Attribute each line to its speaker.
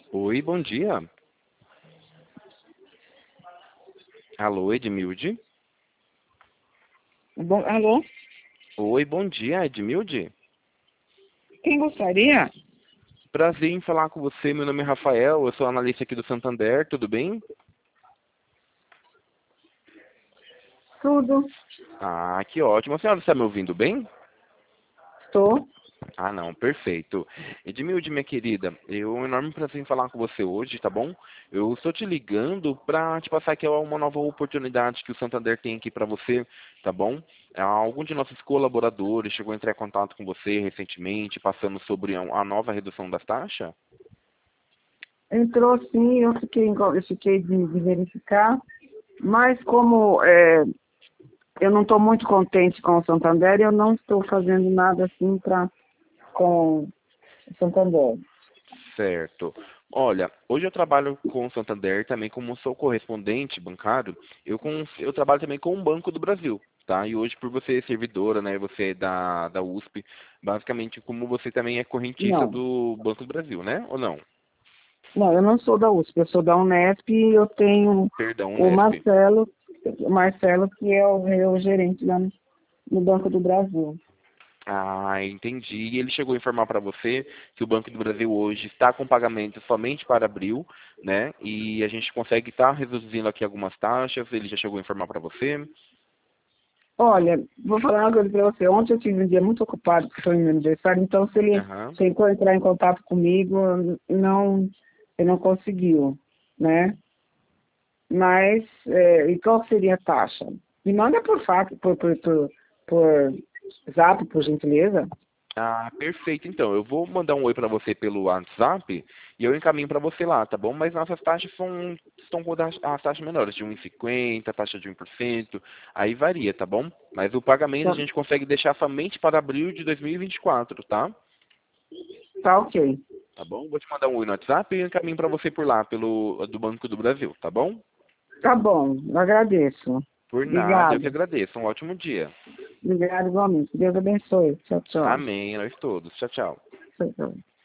Speaker 1: Oi, bom dia. Alô, Edmilde?
Speaker 2: Bom, alô?
Speaker 1: Oi, bom dia, Edmilde.
Speaker 2: Quem gostaria?
Speaker 1: Prazer em falar com você. Meu nome é Rafael, eu sou analista aqui do Santander, tudo bem?
Speaker 2: Tudo.
Speaker 1: Ah, que ótimo. A senhora está me ouvindo bem?
Speaker 2: Estou.
Speaker 1: Ah, não, perfeito. Edmilde, minha querida, eu um enorme prazer em falar com você hoje, tá bom? Eu estou te ligando para te passar aqui uma nova oportunidade que o Santander tem aqui para você, tá bom? Algum de nossos colaboradores chegou a entrar em contato com você recentemente, passando sobre a nova redução das taxas?
Speaker 2: Entrou sim, eu fiquei de verificar, mas como eu não estou muito contente com o Santander, eu não estou fazendo nada assim com o Santander.
Speaker 1: Certo. Olha, hoje eu trabalho com o Santander também como sou correspondente bancário. Eu trabalho também com o Banco do Brasil, tá? E hoje, por você ser servidora, né? Você é da USP, basicamente, como você também é correntista
Speaker 2: Não,
Speaker 1: do Banco do Brasil, né? Ou não?
Speaker 2: não, eu não sou da USP, eu sou da Unesp e eu tenho
Speaker 1: Perdão,
Speaker 2: o
Speaker 1: Nesp.
Speaker 2: Marcelo, que é o gerente lá no Banco do Brasil.
Speaker 1: Ah, entendi. E ele chegou a informar para você que o Banco do Brasil hoje está com pagamento somente para abril, né? E a gente consegue estar reduzindo aqui algumas taxas. Ele já chegou a informar para você?
Speaker 2: Olha, vou falar uma coisa para você. Ontem eu tive um dia muito ocupado, porque foi meu aniversário, então se ele
Speaker 1: Aham.
Speaker 2: tentou entrar em contato comigo, ele não conseguiu, né? Mas, e qual seria a taxa? Me manda por fato, por zap, por gentileza.
Speaker 1: Ah, perfeito. Então, eu vou mandar um oi para você pelo WhatsApp e eu encaminho para você lá, tá bom? Mas nossas taxas estão com as taxas menores, de 1,50, taxa de 1%, aí varia, tá bom? Mas o pagamento a
Speaker 2: Tá,
Speaker 1: gente consegue deixar somente para abril de 2024, tá?
Speaker 2: tá ok.
Speaker 1: Tá bom? Vou te mandar um oi no WhatsApp e eu encaminho para você por lá, pelo do Banco do Brasil, tá bom?
Speaker 2: Tá bom, eu agradeço.
Speaker 1: Por nada, eu que
Speaker 2: Obrigado.
Speaker 1: agradeço. Um ótimo dia.
Speaker 2: Obrigado igualmente. Deus abençoe. Tchau, tchau.
Speaker 1: Amém, nós todos. Tchau, tchau.
Speaker 2: Tchau, tchau.